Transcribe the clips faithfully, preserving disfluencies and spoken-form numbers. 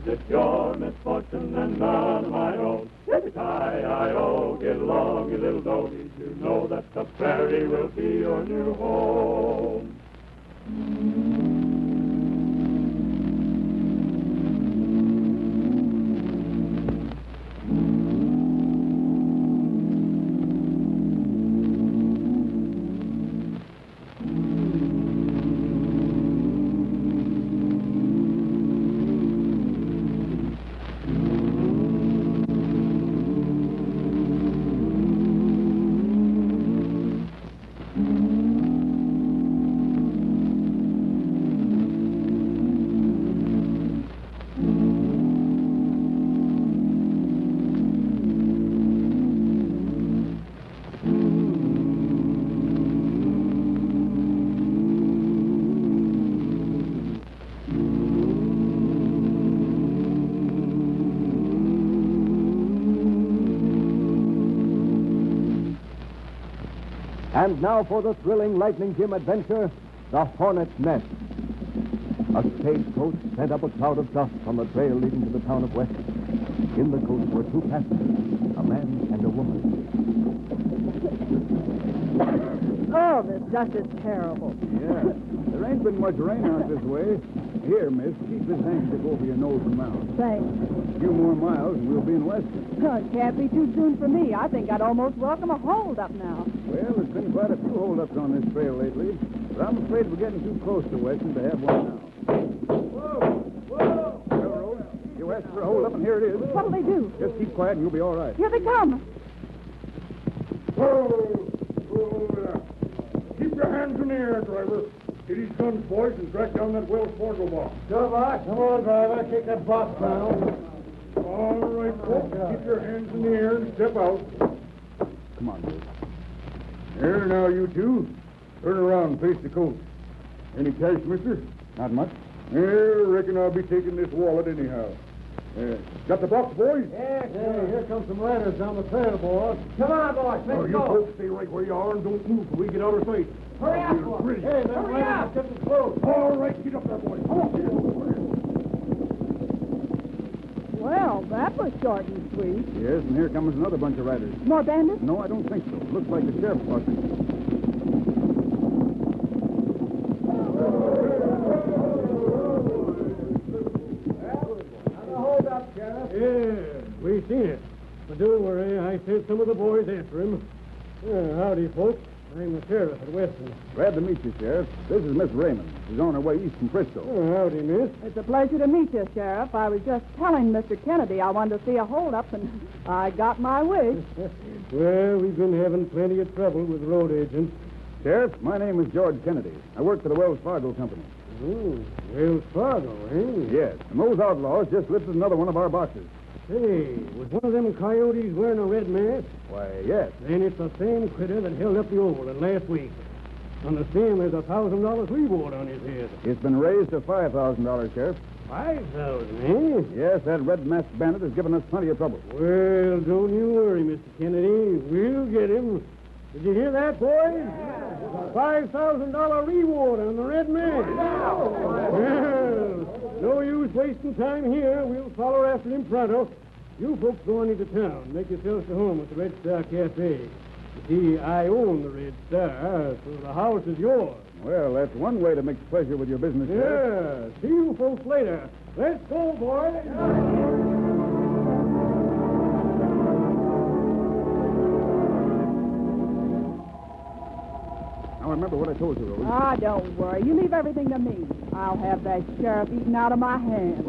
It's your misfortune and none of my own. Yippee-ki-yi-o, get along, you little doggies. You know that the prairie will be your new home. And now for the thrilling Lightning Jim adventure, The Hornet's Nest. A stagecoach sent up a cloud of dust on the trail leading to the town of Weston. In the coach were two passengers, a man and a woman. Oh, this dust is terrible. Yeah. There ain't been much rain out this way. Here, miss, keep this handkerchief over your nose and mouth. Thanks. A few more miles and we'll be in Weston. Oh, it can't be too soon for me. I think I'd almost welcome a hold-up now. Well, there's been quite a few holdups on this trail lately, but I'm afraid we're getting too close to Weston to have one now. Whoa! Whoa! Railroad, you asked for a holdup, and here it is. What'll they do? Just keep quiet and you'll be all right. Here they come. Whoa! Whoa there. Keep your hands in the air, driver. Get these guns, boys, and track down that Wells Fargo box. Go, boss. Come on, driver. Kick that box down. All right, folks. Keep your hands in the air and step out. Come on, boys. Here, now, you two. Turn around and face the coach. Any cash, mister? Not much. Yeah, reckon I'll be taking this wallet anyhow. Yeah. Got the box, boys? Yeah, yeah, here comes some riders down the trail, boys. Come on, boys. Let's Oh, you go. folks stay right where you are and don't move till we get out of sight. Hurry up, boys. Pretty. Hey, them Hurry riders up. are getting close. All right, get up there, boys. Come on, get up there. Well, that was short and sweet. Yes, and here comes another bunch of riders. More bandits? No, I don't think so. Looks like the sheriff's posse. Hold up, Sheriff. Yeah, we seen it. But don't worry, I sent some of the boys after him. Uh, howdy, folks. I'm the sheriff at Weston. Glad to meet you, Sheriff. This is Miss Raymond. She's on her way east from Frisco. Oh, howdy, miss. It's a pleasure to meet you, Sheriff. I was just telling Mister Kennedy I wanted to see a hold-up, and I got my wish. Well, we've been having plenty of trouble with road agents. Sheriff, my name is George Kennedy. I work for the Wells Fargo Company. Oh, Wells Fargo, eh? Yes, and those outlaws just lifted another one of our boxes. Say, was one of them coyotes wearing a red mask? Why, yes. Then it's the same critter that held up the Overland last week. Understand there's a thousand dollars reward on his head. It's been raised to five thousand dollars, Sheriff. Five thousand, eh? Yes, that red masked bandit has given us plenty of trouble. Well, don't you worry, Mister Kennedy. We'll get him. Did you hear that, boys? Five thousand dollar reward on the red man. Well, no use wasting time here. We'll follow after him pronto. You folks go on into town. Make yourselves to home at the Red Star Cafe. You see, I own the Red Star, so the house is yours. Well, that's one way to mix pleasure with your business, Sheriff. Yeah. See you folks later. Let's go, boys. Now, remember what I told you, Rose. Ah, don't worry. You leave everything to me. I'll have that sheriff eaten out of my hand.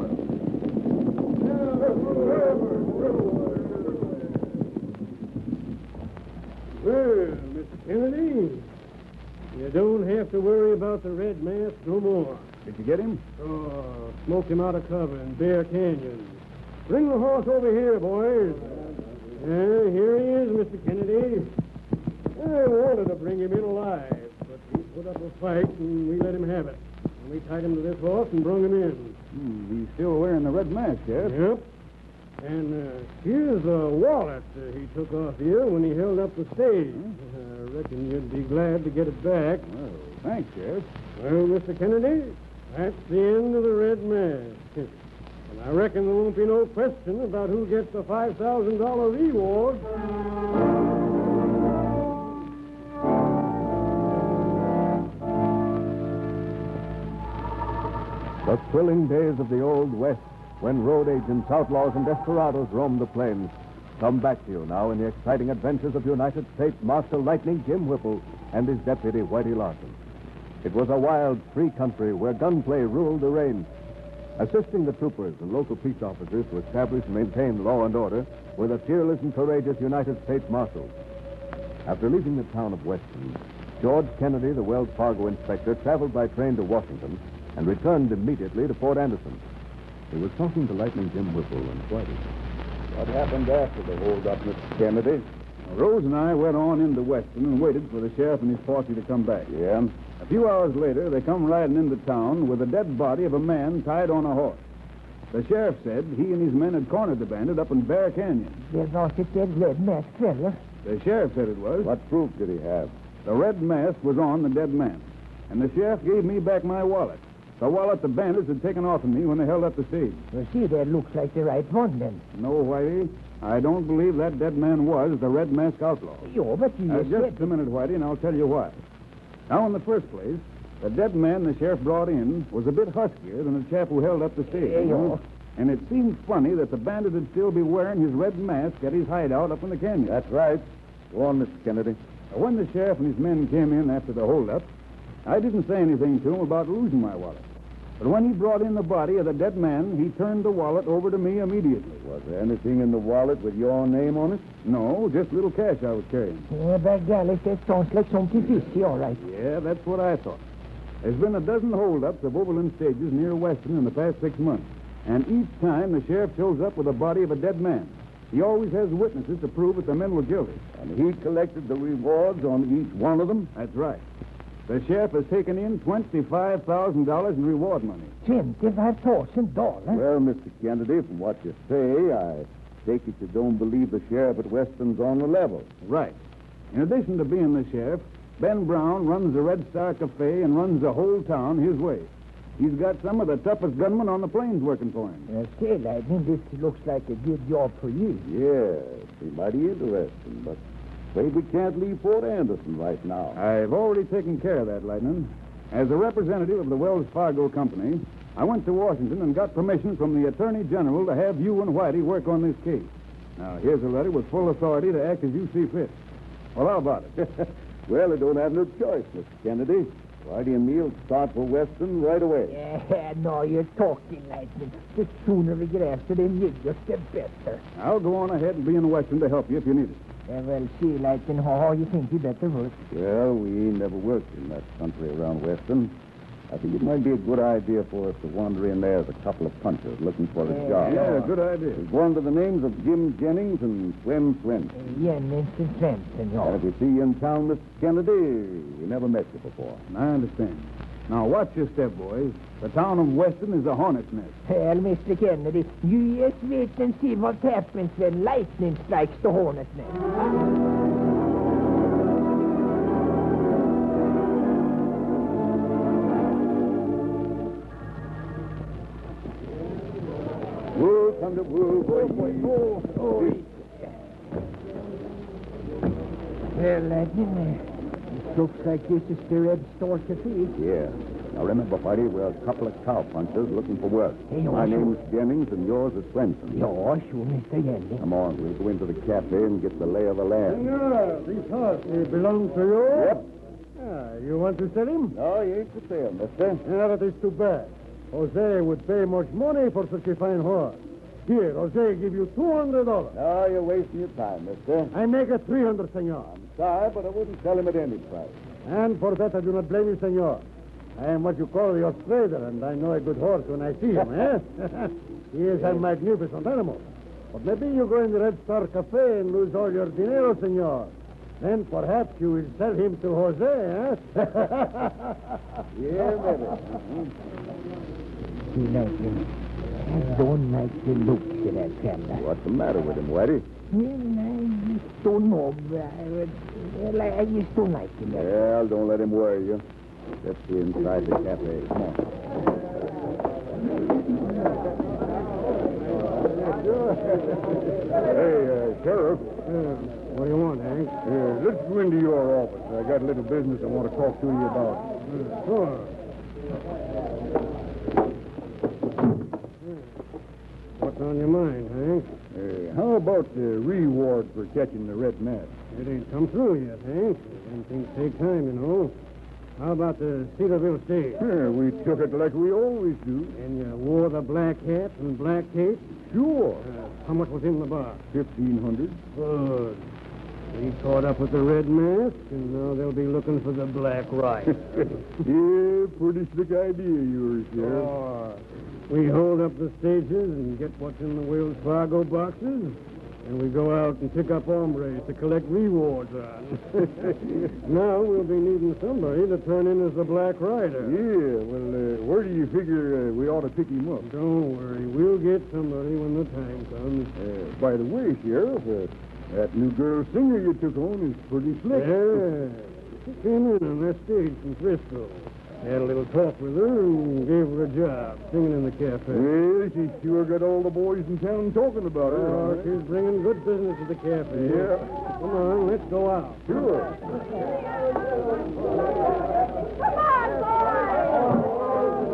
Well, Mister Kennedy, you don't have to worry about the red mask no more. Did you get him? Oh, smoked him out of cover in Bear Canyon. Bring the horse over here, boys. Yeah, here he is, Mister Kennedy. I wanted to bring him in alive, but he put up a fight, and we let him have it. And we tied him to this horse and brought him in. Hmm, he's still wearing the red mask, Sheriff. Yep. And uh, here's a wallet uh, he took off you when he held up the stage. I reckon you'd be glad to get it back. Well, thanks, Sheriff. Well, Mister Kennedy, that's the end of the red mask. And I reckon there won't be no question about who gets the five thousand dollars reward. The thrilling days of the Old West, when road agents, outlaws, and desperados roamed the plains, come back to you now in the exciting adventures of United States Marshal Lightning Jim Whipple and his deputy, Whitey Larson. It was a wild, free country where gunplay ruled the reign. Assisting the troopers and local peace officers to establish and maintain law and order were the fearless and courageous United States Marshals. After leaving the town of Weston, George Kennedy, the Wells Fargo inspector, traveled by train to Washington and returned immediately to Fort Anderson. He was talking to Lightning Jim Whipple and Whitey. What happened after the hold-up, Mister Kennedy? Rose and I went on into Weston and waited for the sheriff and his posse to come back. Yeah? A few hours later, they come riding into town with the dead body of a man tied on a horse. The sheriff said he and his men had cornered the bandit up in Bear Canyon. There was a dead red mask fellow. The sheriff said it was. What proof did he have? The red mask was on the dead man. And the sheriff gave me back my wallet. The wallet the bandits had taken off of me when they held up the stage. You see, that looks like the right one, then. No, Whitey. I don't believe that dead man was the red mask outlaw. Yo, but you Uh, said... just a minute, Whitey, and I'll tell you why. Now, in the first place, the dead man the sheriff brought in was a bit huskier than the chap who held up the stage. Hey, yo. And it seemed funny that the bandit would still be wearing his red mask at his hideout up in the canyon. That's right. Go on, Mister Kennedy. When the sheriff and his men came in after the holdup, I didn't say anything to him about losing my wallet. But when he brought in the body of the dead man, he turned the wallet over to me immediately. Was there anything in the wallet with your name on it? No, just little cash I was carrying. Yeah, by golly, that sounds like something fishy, all right. Yeah, that's what I thought. There's been a dozen holdups of overland stages near Weston in the past six months. And each time the sheriff shows up with the body of a dead man. He always has witnesses to prove that the men were guilty. And he collected the rewards on each one of them? That's right. The sheriff has taken in twenty-five thousand dollars in reward money. twenty-five thousand dollars? Well, Mister Kennedy, from what you say, I take it you don't believe the sheriff at Weston's on the level. Right. In addition to being the sheriff, Ben Brown runs the Red Star Cafe and runs the whole town his way. He's got some of the toughest gunmen on the plains working for him. Uh, say, Lightning, this looks like a good job for you. Yeah, it'd be mighty interesting, but afraid we can't leave Fort Anderson right now. I've already taken care of that, Lightning. As a representative of the Wells Fargo Company, I went to Washington and got permission from the Attorney General to have you and Whitey work on this case. Now, here's a letter with full authority to act as you see fit. Well, how about it? Well, I don't have no choice, Mister Kennedy. Whitey and me will start for Weston right away. Yeah, no, you're talking, Lightning. The sooner we get after them niggers, the better. I'll go on ahead and be in Weston to help you if you need it. Yeah, well, see, Lightning, how you think you better work? Well, we ain't never worked in that country around Weston. I think it might be a good idea for us to wander in there as a couple of punchers looking for a Yeah. job. Yeah, good idea. We'll go under the names of Jim Jennings and Slim Swenson. Uh, Jennings and Swenson, And yeah. if we see you in town, Mister Kennedy, we never met you before. I understand. Now, watch your step, boys. The town of Weston is a hornet's nest. Well, Mister Kennedy, you just wait and see what happens when lightning strikes the hornet's nest. Wool, thunder, wool, boy. Oh, oh. Well, Lightning, uh, it looks like this is the Red Star Cafe. Yeah. Now, remember, Whitey, we're a couple of cowpunchers looking for work. Hey, My sure. name's Jennings, and yours is Swenson. Yeah, sure, Mister Jennings. Come on, we'll go into the cafe and get the lay of the land. Senor, this horse, it belongs to you? Yep. Ah, you want to sell him? No, you ain't for sale, mister. Yeah, that is too bad. Jose would pay much money for such a fine horse. Here, Jose give you two hundred dollars. No, you're wasting your time, mister. I make it three hundred, senor. I'm sorry, but I wouldn't sell him at any price. And for that, I do not blame you, senor. I am what you call your trader, and I know a good horse when I see him, eh? He is a magnificent animal. But maybe you go in the Red Star Cafe and lose all your dinero, senor. Then perhaps you will sell him to Jose, eh? Yeah, maybe. See, Lightning, I don't like the looks of that fella. What's the matter with him, Whitey? Well, I just don't know. I, well, I, I just don't like him. Well, don't let him worry you. Let's see inside the cafe. Come on. Sheriff. Uh, what do you want, Hank? Uh, let's go into your office. I got a little business I want to talk to you about. Uh, sure. What's on your mind, Hank? Uh, how about the reward for catching the red mask? It ain't come through yet, Hank. Them things take time, you know. How about the Cedarville stage? Yeah, we took it like we always do. And you wore the black hat and black cape? Sure. Uh, how much was in the bar? Fifteen hundred. Good. We caught up with the red mask, and now they'll be looking for the black rider. Yeah, pretty slick idea of yours, Sheriff. Oh, we hold up the stages and get what's in the Wells Fargo boxes, and we go out and pick up hombres to collect rewards on. Now we'll be needing somebody to turn in as the black rider. Yeah, well, uh, where do you figure uh, we ought to pick him up? Don't worry, we'll get somebody when the time comes. Uh, by the way, Sheriff, uh, that new girl singer you took on is pretty slick. Yeah, she came in on that stage from Frisco. Had a little talk with her and gave her a job singing in the cafe. Well, she sure got all the boys in town talking about her. Oh, huh? she's bringing good business to the cafe. Yeah. Come on, let's go out. Sure. Come on, boys!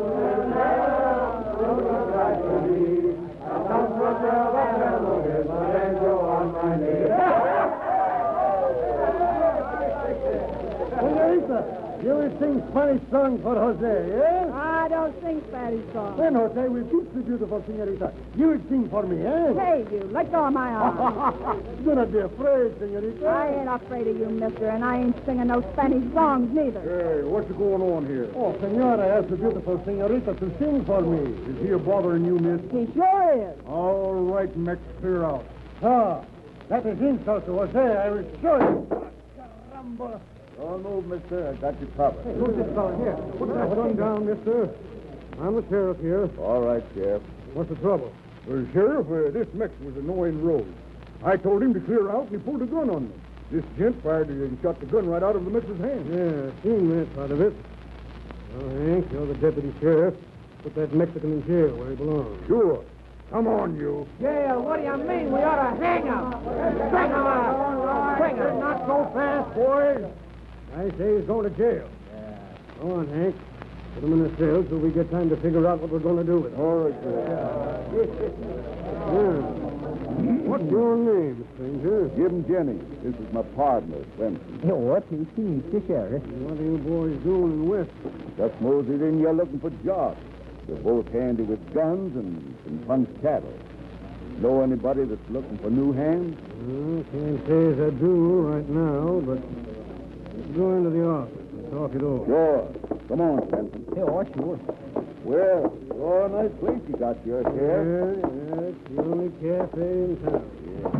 Senorita, you will sing Spanish song for Jose, eh? I don't sing Spanish songs. Then, Jose, we'll keep the beautiful senorita. You will sing for me, eh? Hey, you, let go of my arm. Do not be afraid, senorita. I ain't afraid of you, mister, and I ain't singing no Spanish songs neither. Hey, what's going on here? Oh, senora asked the beautiful senorita to sing for me. Is he a bothering you, miss? He sure is. All right, Mex, clear out. Ah, that is insult to Jose. I will show you. Caramba. Don't move, mister. I got you covered. Hey, who's this fellow here? Put that gun down, mister. I'm the sheriff here. All right, Sheriff. What's the trouble? Well, Sheriff, uh, this Mex was annoying Rose. I told him to clear out, and he pulled a gun on me. This gent fired and shot the gun right out of the Mex's hand. Yeah, seen that part of it. Well, Hank, you're the deputy sheriff. Put that Mexican in jail where he belongs. Sure. Come on, you. Jail, what do you mean? We ought to hang him. String him up. String him. Not so fast, boys. I say he's going to jail. Yeah. Go on, Hank. Put him in the cell so we get time to figure out what we're going to do with him. All right, Sheriff. Yeah. What's your name, stranger? Jim Jennings. This is my partner, Swenson. What is he, Mister Sheriff? What are you boys doing in West? Just moseyed in here looking for jobs. They're both handy with guns and can punch cattle. Know anybody that's looking for new hands? Well, can't say as I do right now, but let's go into the office and talk it over. Sure. Come on, Swenson. Oh, sure. Well, sure a nice place you got here, Sheriff. Yeah, yeah, it's the only cafe in town.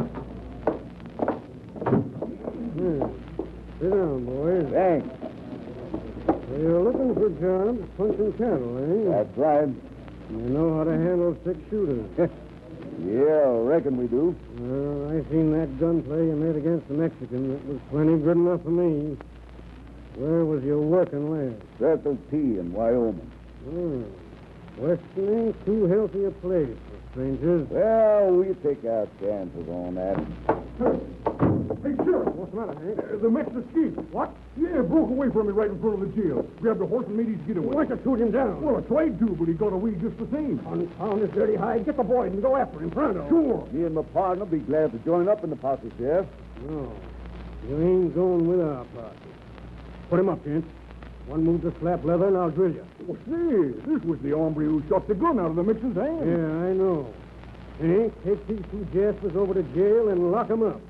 Yeah. Sit down, boys. Thanks. So you're looking for jobs punching cattle, eh? That's right. You know how to handle six shooters. Yeah, I reckon we do. Well, I seen that gunplay you made against the Mexican. That was plenty good enough for me. Where was you working last? Circle T in Wyoming. Hmm. Western ain't too healthy a place for strangers. Well, we take our chances on that. Hey, Sheriff. What's the matter, Hank? Uh, the Mex escaped. What? Yeah, broke away from me right in front of the jail. Grabbed a horse and made his getaway. Why don't you shoot him down? Well, I tried to, but he got away just the same. Confound this dirty hide. Get the boys and go after him pronto. Sure. Me and my partner be glad to join up in the posse, Sheriff. No. You ain't going with our party. Put him up, Kent. One move to slap leather, and I'll drill you. Well, say, this was the hombre who shot the gun out of the Mex's hand. Yeah, I know. Hank, take these two jaspers over to jail and lock them up.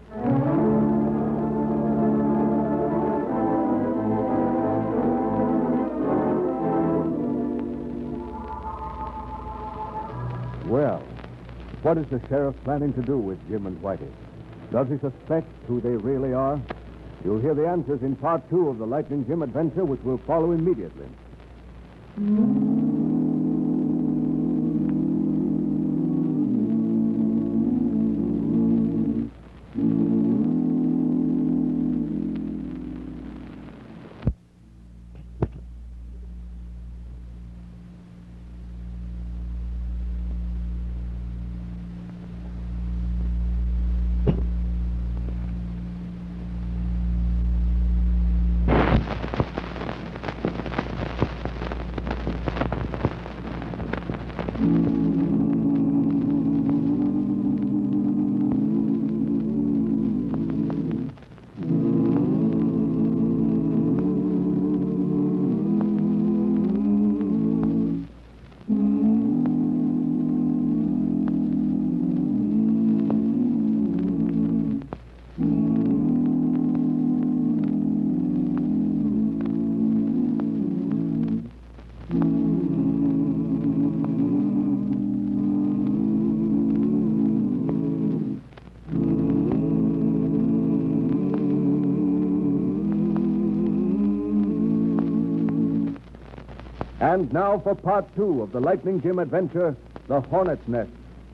Well, what is the sheriff planning to do with Jim and Whitey? Does he suspect who they really are? You'll hear the answers in part two of the Lightning Jim adventure, which will follow immediately. And now for part two of the Lightning Jim adventure, The Hornet's Nest.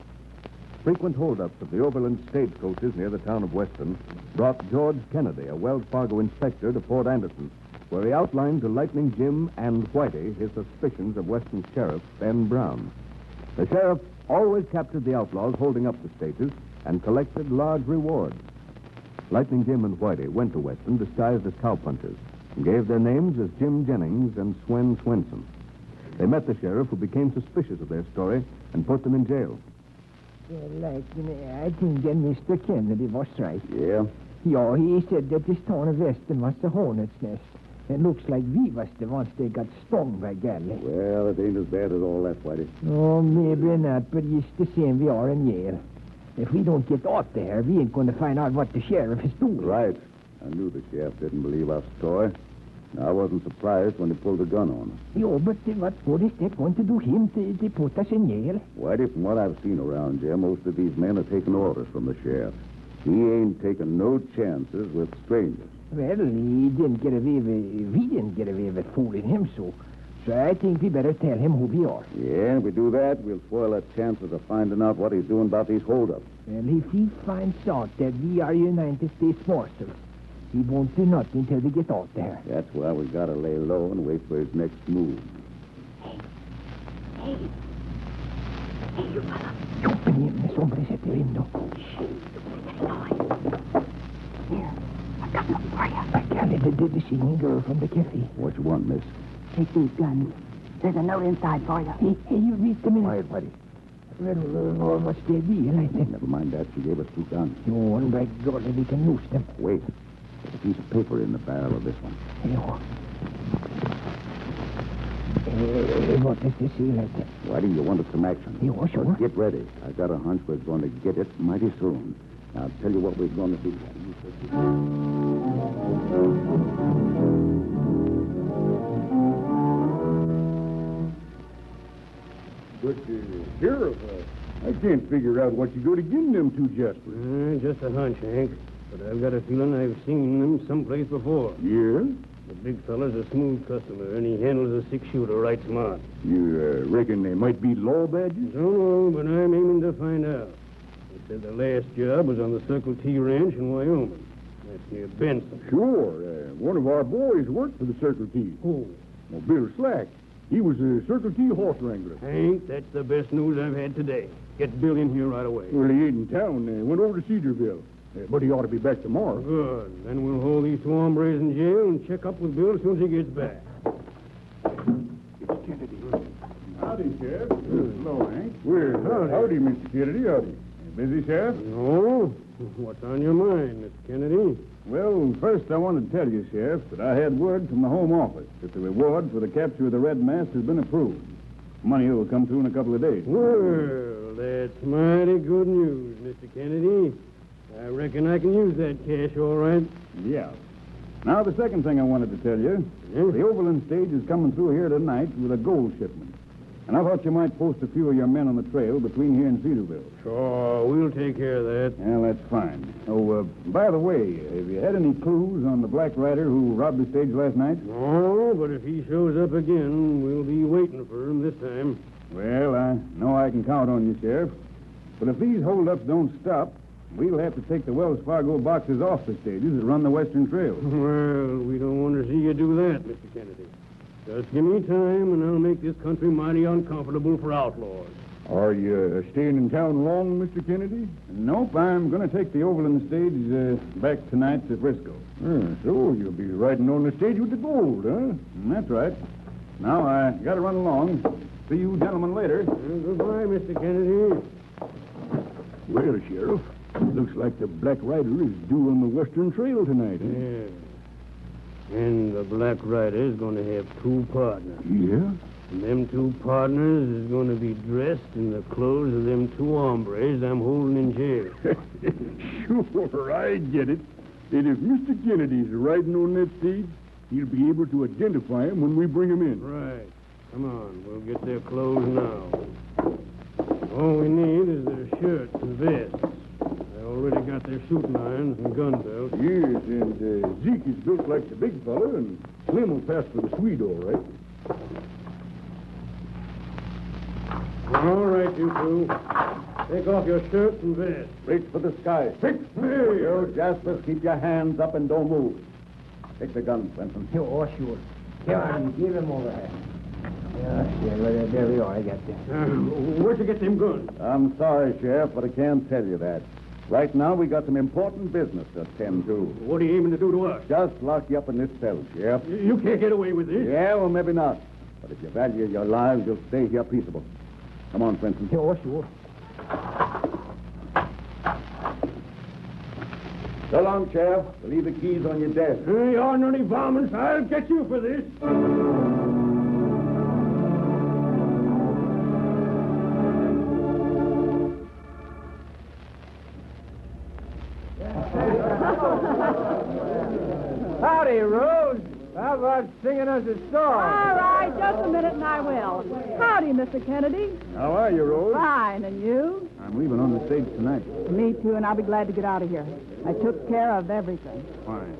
Frequent holdups of the Overland stagecoaches near the town of Weston brought George Kennedy, a Wells Fargo inspector, to Fort Anderson, where he outlined to Lightning Jim and Whitey his suspicions of Weston Sheriff Ben Brown. The sheriff always captured the outlaws holding up the stages and collected large rewards. Lightning Jim and Whitey went to Weston disguised as cowpunchers and gave their names as Jim Jennings and Swen Swenson. They met the sheriff, who became suspicious of their story and put them in jail. Well, like, you know, I think that Mister Kennedy was right. Yeah? Yeah, he said that this town of Weston was the hornet's nest. It looks like we was the ones that got stung by Galley. Well, it ain't as bad as all that, Whitey. Oh, maybe not, but it's the same we are in Yale. If we don't get out there, we ain't going to find out what the sheriff is doing. Right. I knew the sheriff didn't believe our story. I wasn't surprised when he pulled the gun on us. Yo, but uh, what good is that going to do him to, to put us in jail? Whitey, from what I've seen around here, most of these men are taking orders from the sheriff. He ain't taking no chances with strangers. Well, he didn't get away with... We didn't get away with fooling him, so... So I think we better tell him who we are. Yeah, if we do that, we'll spoil our chances of finding out what he's doing about these holdups. Well, if he finds out that we are United States Marshals, he won't do nothing until we get out there. That's why we gotta lay low and wait for his next move. Hey, you fella. Open him, this hombre's at the window. Shh. Here, I've got something for you. I got it, the, the singing girl from the cafe. What you want, miss? Take these guns. There's a note inside for you. Hey, hey, you read them in. Quiet, Whitey. Well, well, what's their deal, I think? Never mind that. She gave us two guns. Oh, and by golly, we can use them. Wait. There's a piece of paper in the barrel of this one. Hey, oh. Hey, what does this say like that? Whitey, you wanted some action. Hey, oh, sure. Get ready. I got a hunch we're going to get it mighty soon. Now, I'll tell you what we're going to do. But, uh, Sheriff, uh, I can't figure out what you go to give them two Jaspers. Uh, just a hunch, Hank. But I've got a feeling I've seen them someplace before. Yeah? The big fella's a smooth customer, and he handles a six-shooter right smart. You uh, reckon they might be law badges? Don't know, but I'm aiming to find out. He said the last job was on the Circle T Ranch in Wyoming. That's near Benson. Sure. Uh, one of our boys worked for the Circle T. Who? Well, Bill Slack. He was a Circle T horse wrangler. Hank, that's the best news I've had today. Get Bill in here right away. Well, he ain't in town. Uh, went over to Cedarville. Uh, but he ought to be back tomorrow. Good. Then we'll hold these two hombres in jail and check up with Bill as soon as he gets back. It's Kennedy. Howdy, Sheriff. Hello, Hank. Well, howdy. howdy, Mister Kennedy. Howdy. Busy, Sheriff? No. What's on your mind, Mister Kennedy? Well, first I wanted to tell you, Sheriff, that I had word from the Home Office that the reward for the capture of the Red Mask has been approved. Money will come through in a couple of days. Well, that's mighty good news, Mister Kennedy. I reckon I can use that cash all right. Yeah. Now, the second thing I wanted to tell you, Yeah? the Overland stage is coming through here tonight with a gold shipment. And I thought you might post a few of your men on the trail between here and Cedarville. Sure, we'll take care of that. Well, that's fine. Oh, uh, by the way, have you had any clues on the black rider who robbed the stage last night? No, but if he shows up again, we'll be waiting for him this time. Well, I know I can count on you, Sheriff. But if these holdups don't stop, we'll have to take the Wells Fargo boxes off the stages that run the Western Trail. Well, we don't want to see you do that, Mister Kennedy. Just give me time, and I'll make this country mighty uncomfortable for outlaws. Are you uh, staying in town long, Mister Kennedy? Nope, I'm going to take the Overland stage uh, back tonight to Frisco. Uh, so you'll be riding on the stage with the gold, huh? Mm, that's right. Now, I got to run along. See you gentlemen later. Goodbye, Mister Kennedy. Well, Sheriff, looks like the Black Rider is due on the Western Trail tonight, eh? Yeah. And the Black Rider is going to have two partners. Yeah? And them two partners is going to be dressed in the clothes of them two hombres I'm holding in jail. Sure, I get it. And if Mister Kennedy's riding on that stage, he'll be able to identify him when we bring him in. Right. Come on, we'll get their clothes now. All we need is their shirts and vests. I already got their shooting irons and gun belts. Yes, and uh, Zeke is built like the big fella, and Slim will pass for the Swede, all right. All right, you two. Take off your shirts and vests. Reach for the sky. Six. Hey, you Jaspers, keep your hands up and don't move. Take the gun, Benson. Oh, sure. Come on, give him over here. Yeah, yeah, well, there we are. I got them. Uh, where'd you get them guns? I'm sorry, Sheriff, but I can't tell you that. Right now, we got some important business to attend to. What are you aiming to do to us? Just lock you up in this cell, Sheriff. You can't get away with this. Yeah, well, maybe not. But if you value your lives, you'll stay here peaceable. Come on, Benson. Oh, sure. So long, Sheriff. Leave the keys on your desk. Uh, you ornery varmints, I'll get you for this. Howdy, Rose. How about singing us a song? All right, just a minute and I will. Howdy, Mister Kennedy. How are you, Rose? Fine, and you? I'm leaving on the stage tonight. Me too, and I'll be glad to get out of here. I took care of everything. Fine.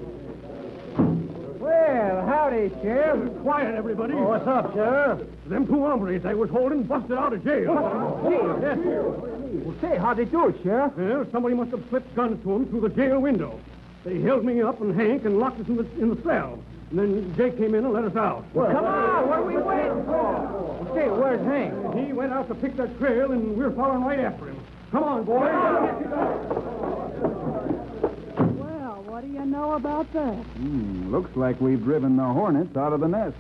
Well, howdy, Sheriff. Quiet, everybody. Oh, what's up, Sheriff? Them two hombres I was holding busted out of jail. Well, say, how'd they do it, Sheriff? Well, somebody must have slipped guns to them through the jail window. They held me up and Hank and locked us in the, in the cell. And then Jake came in and let us out. Well, come on, what are we waiting for? Well, say, where's Hank? He went out to pick that trail, and we're following right after him. Come on, boys. Well, what do you know about that? Hmm, looks like we've driven the hornets out of the nest.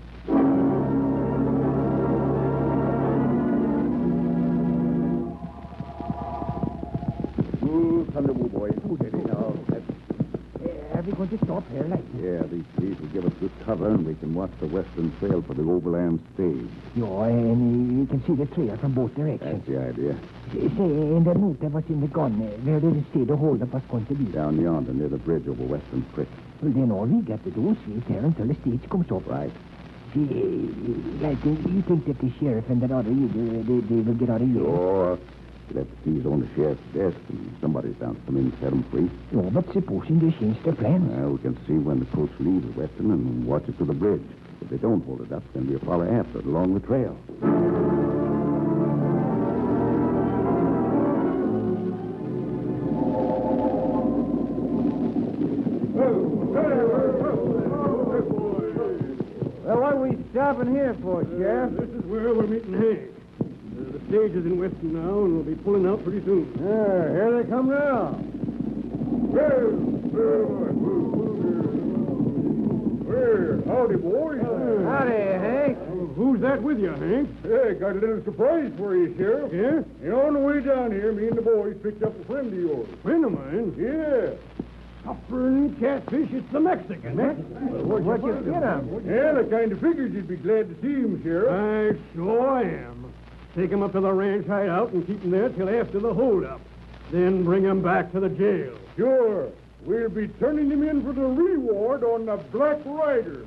Ooh, thunderbolt, boys. Ooh, steady now. That's... Are we going to stop here, like? Yeah, these trees will give us good cover, and we can watch the western trail for the overland stage. Yeah, and you can see the trail from both directions. That's the idea. Say, in the note that was in the gun, uh, where did it say the holdup was going to be? Down yonder near the bridge over Western Creek. Well, then all we got to do is wait there until the stage comes up. Right. See, uh, like, uh, you think that the sheriff and that other idiot, they, they will get out of here? Sure. He left the keys on the sheriff's desk, and somebody's bound to come in and set them free. No, but supposing they change their plans? Well, we can see when the coach leaves Western and watch it to the bridge. If they don't hold it up, then we'll follow after it along the trail. Well, what are we stopping here for, Sheriff? This is where we're meeting Hank. Uh, the stage is in Weston now, and we'll be pulling out pretty soon. Yeah, here they come now. Well, howdy, boys. Howdy, Hank. Uh, who's that with you, Hank? Hey, got a little surprise for you, Sheriff. Yeah? And on the way down here, me and the boys picked up a friend of yours. Friend of mine. Yeah. Suffering catfish, it's the Mexican. Eh? What'd, What'd you get him? And I kind of figured you'd be glad to see him, Sheriff. I sure am. Take him up to the ranch hideout and keep him there till after the holdup. Then bring him back to the jail. Sure. We'll be turning him in for the reward on the Black Rider.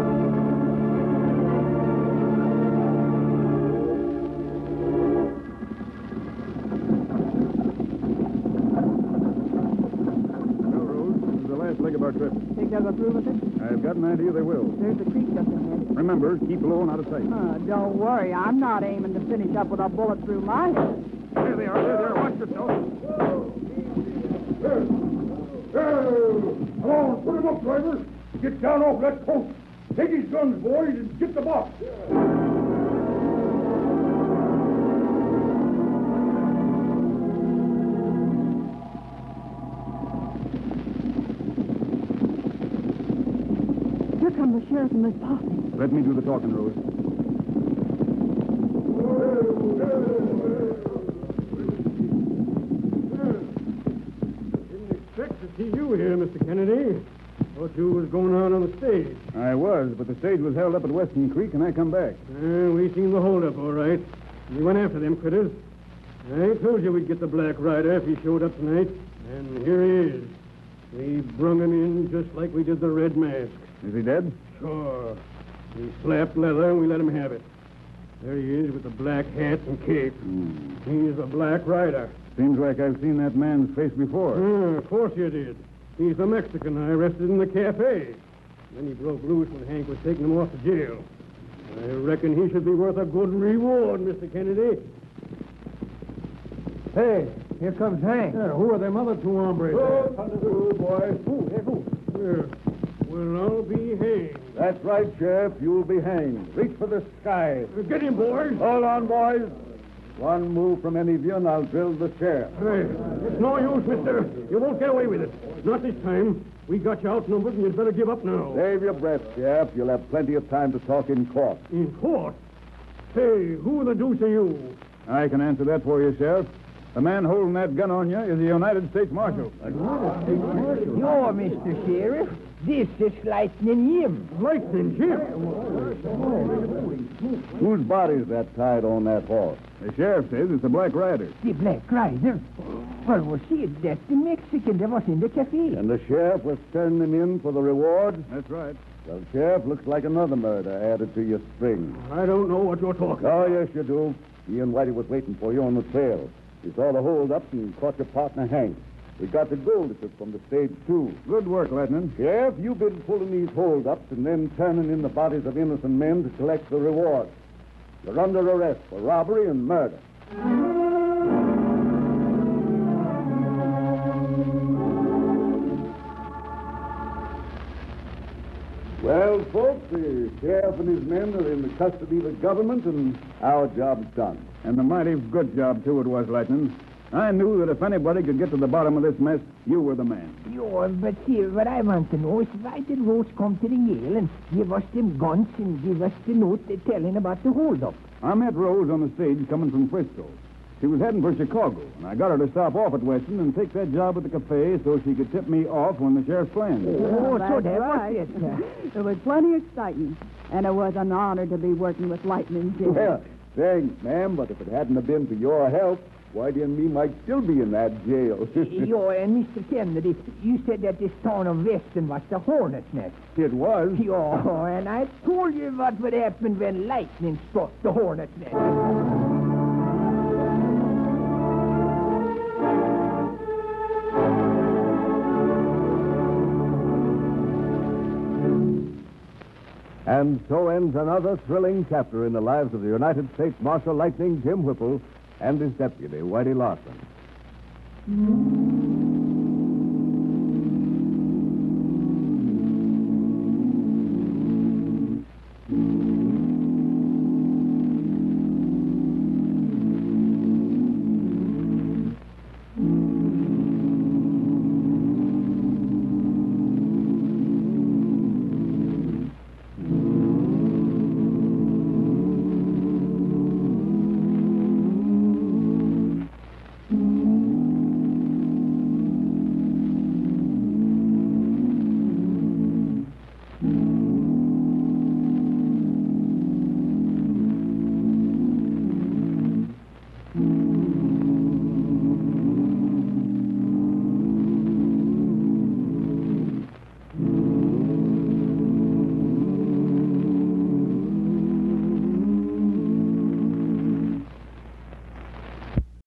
Well, Rose, this is the last leg of our trip. Think they'll go through with it? I've got an idea they will. There's a creek just ahead. Remember, keep low and out of sight. Uh, don't worry, I'm not aiming to finish up with a bullet through my head. There they are. There they are. Watch yourself. Come on, put him up, driver. Get down off that coach. Take his guns, boys, and get the box. Here come the sheriff and Miss Posse. Let me do the talking, Rose. Thought you was going out on the stage. I was, but the stage was held up at Western Creek, and I come back. Uh, we seen the holdup, all right. We went after them critters. I told you we'd get the Black Rider if he showed up tonight. And here he is. We brung him in just like we did the Red Mask. Is he dead? Sure. We slapped leather and we let him have it. There he is with the black hat and cape. Hmm. He's the Black Rider. Seems like I've seen that man's face before. Uh, of course you did. He's the Mexican I arrested in the cafe. Then he broke loose when Hank was taking him off to jail. I reckon he should be worth a good reward, Mister Kennedy. Hey, here comes Hank. Yeah, who are them other two hombres? Oh, boys. Who? Hey, who? Yeah. Well, I'll be hanged. That's right, Sheriff. You'll be hanged. Reach for the sky. Uh, Get him, boys. Hold on, boys. One move from any of you, and I'll drill the sheriff. Hey, it's no use, mister. You won't get away with it. Not this time. We got you outnumbered, and you'd better give up now. Save your breath, Sheriff. You'll have plenty of time to talk in court. In court? Hey, who the deuce are you? I can answer that for you, Sheriff. The man holding that gun on you is the United States Marshal. You're Mister Sheriff. This is Lightning Jim. Lightning Jim? Whose body's that tied on that horse? The sheriff says it's the Black Rider. The Black Rider? Well, was he? That's the Mexican that was in the cafe. And the sheriff was turning him in for the reward? That's right. Well, Sheriff, looks like another murder added to your string. I don't know what you're talking Oh, about. yes, you do. He and Whitey was waiting for you on the trail. We saw the hold-up and caught your partner, Hank. We got the gold you took from the stage, too. Good work, Lieutenant. Sheriff, you've been pulling these hold-ups and then turning in the bodies of innocent men to collect the reward. You're under arrest for robbery and murder. Well, folks, the sheriff and his men are in the custody of the government, and our job's done. And a mighty good job, too, it was, Lieutenant. I knew that if anybody could get to the bottom of this mess, you were the man. Yo, but here, what I want to know is why did Rose come to the jail and give us them guns and give us the note telling about the holdup? I met Rose on the stage coming from Frisco. She was heading for Chicago, and I got her to stop off at Weston and take that job at the cafe so she could tip me off when the sheriff's planned. Oh, That's so that right. was it. There was plenty excitement, and it was an honor to be working with Lightning Jim. Well, thanks, ma'am, but if it hadn't have been for your help, Whitey and me might still be in that jail. Yo, and Mister Kennedy, you said that this town of Weston was the hornet's nest. It was. Yo, and I told you what would happen when lightning struck the hornet's nest. And so ends another thrilling chapter in the lives of the United States Marshal Lightning Jim Whipple and his deputy, Whitey Larson.